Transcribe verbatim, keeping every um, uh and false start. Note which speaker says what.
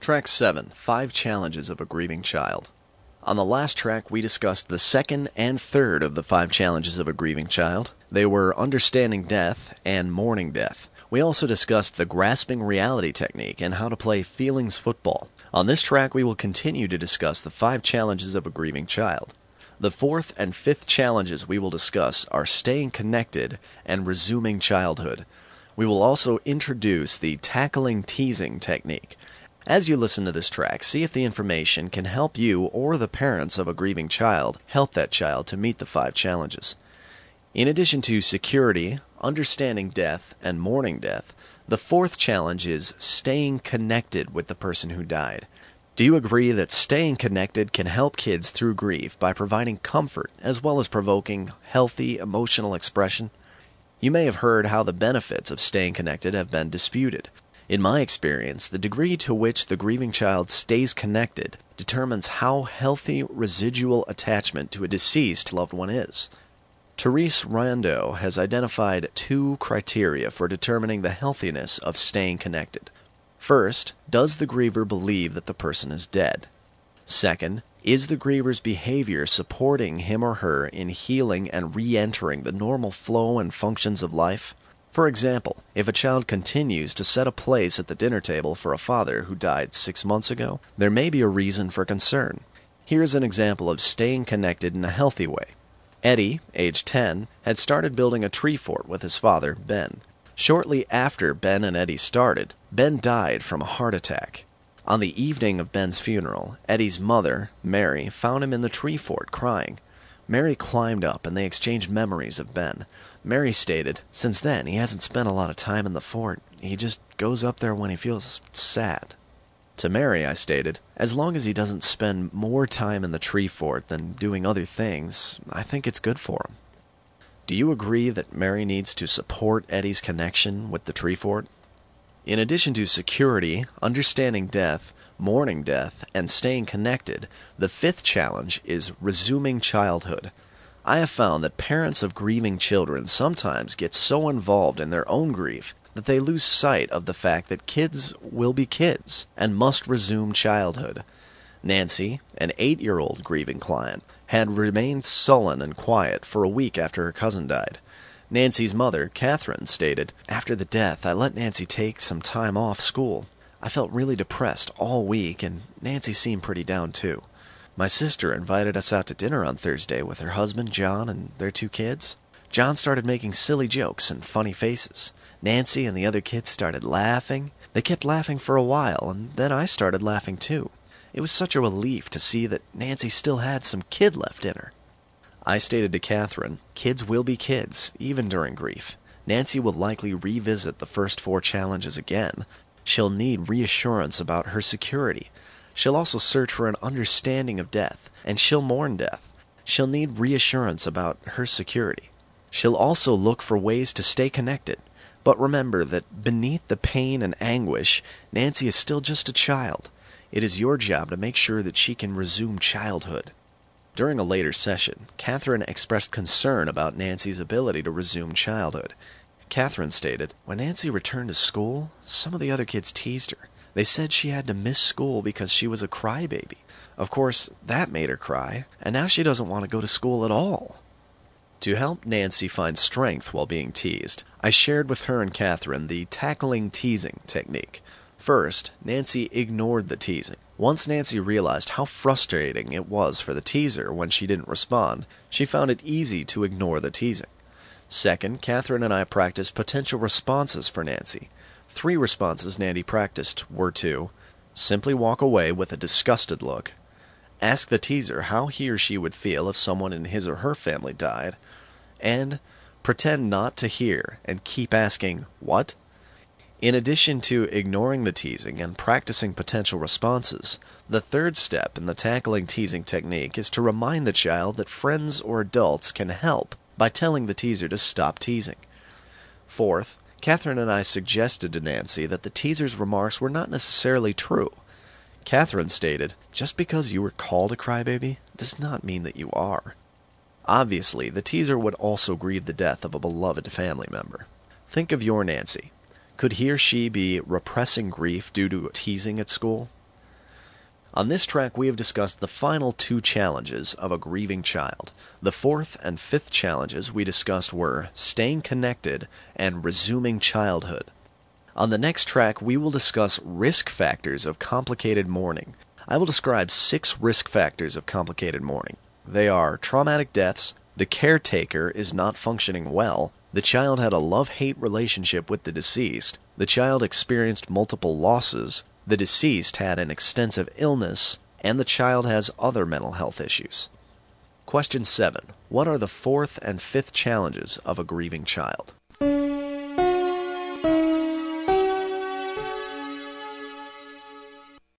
Speaker 1: Track seven, Five Challenges of a Grieving Child. On the last track, we discussed the second and third of the five challenges of a grieving child. They were understanding death and mourning death. We also discussed the grasping reality technique and how to play feelings football. On this track, we will continue to discuss the five challenges of a grieving child. The fourth and fifth challenges we will discuss are staying connected and resuming childhood. We will also introduce the tackling teasing technique. As you listen to this track, see if the information can help you or the parents of a grieving child help that child to meet the five challenges. In addition to security, understanding death, and mourning death, the fourth challenge is staying connected with the person who died. Do you agree that staying connected can help kids through grief by providing comfort as well as provoking healthy emotional expression? You may have heard how the benefits of staying connected have been disputed. In my experience, the degree to which the grieving child stays connected determines how healthy residual attachment to a deceased loved one is. Therese Rondeau has identified two criteria for determining the healthiness of staying connected. First, does the griever believe that the person is dead? Second, is the griever's behavior supporting him or her in healing and re-entering the normal flow and functions of life? For example, if a child continues to set a place at the dinner table for a father who died six months ago, there may be a reason for concern. Here's an example of staying connected in a healthy way. Eddie, age ten, had started building a tree fort with his father, Ben. Shortly after Ben and Eddie started, Ben died from a heart attack. On the evening of Ben's funeral, Eddie's mother, Mary, found him in the tree fort crying. Mary climbed up and they exchanged memories of Ben. Mary stated, since then he hasn't spent a lot of time in the fort. He just goes up there when he feels sad. To Mary, I stated, as long as he doesn't spend more time in the tree fort than doing other things, I think it's good for him. Do you agree that Mary needs to support Eddie's connection with the tree fort? In addition to security, understanding death, mourning death, and staying connected, the fifth challenge is resuming childhood. I have found that parents of grieving children sometimes get so involved in their own grief that they lose sight of the fact that kids will be kids and must resume childhood. Nancy, an eight-year-old grieving client, had remained sullen and quiet for a week after her cousin died. Nancy's mother, Catherine, stated, after the death, I let Nancy take some time off school. I felt really depressed all week, and Nancy seemed pretty down too. My sister invited us out to dinner on Thursday with her husband, John, and their two kids. John started making silly jokes and funny faces. Nancy and the other kids started laughing. They kept laughing for a while, and then I started laughing too. It was such a relief to see that Nancy still had some kid left in her. I stated to Catherine, kids will be kids, even during grief. Nancy will likely revisit the first four challenges again. She'll need reassurance about her security. She'll also search for an understanding of death, and she'll mourn death. She'll need reassurance about her security. She'll also look for ways to stay connected. But remember that beneath the pain and anguish, Nancy is still just a child. It is your job to make sure that she can resume childhood. During a later session, Catherine expressed concern about Nancy's ability to resume childhood. Catherine stated, when Nancy returned to school, some of the other kids teased her. They said she had to miss school because she was a crybaby. Of course, that made her cry, and now she doesn't want to go to school at all. To help Nancy find strength while being teased, I shared with her and Catherine the tackling teasing technique. First, Nancy ignored the teasing. Once Nancy realized how frustrating it was for the teaser when she didn't respond, she found it easy to ignore the teasing. Second, Catherine and I practiced potential responses for Nancy. Three responses Nancy practiced were to simply walk away with a disgusted look, ask the teaser how he or she would feel if someone in his or her family died, and pretend not to hear and keep asking, what? In addition to ignoring the teasing and practicing potential responses, the third step in the tackling teasing technique is to remind the child that friends or adults can help by telling the teaser to stop teasing. Fourth, Catherine and I suggested to Nancy that the teaser's remarks were not necessarily true. Catherine stated, just because you were called a crybaby does not mean that you are. Obviously, the teaser would also grieve the death of a beloved family member. Think of your Nancy. Could he or she be repressing grief due to teasing at school? On this track, we have discussed the final two challenges of a grieving child. The fourth and fifth challenges we discussed were staying connected and resuming childhood. On the next track, we will discuss risk factors of complicated mourning. I will describe six risk factors of complicated mourning. They are traumatic deaths, the caretaker is not functioning well, the child had a love-hate relationship with the deceased, the child experienced multiple losses, the deceased had an extensive illness, and the child has other mental health issues. Question seven. What are the fourth and fifth challenges of a grieving child?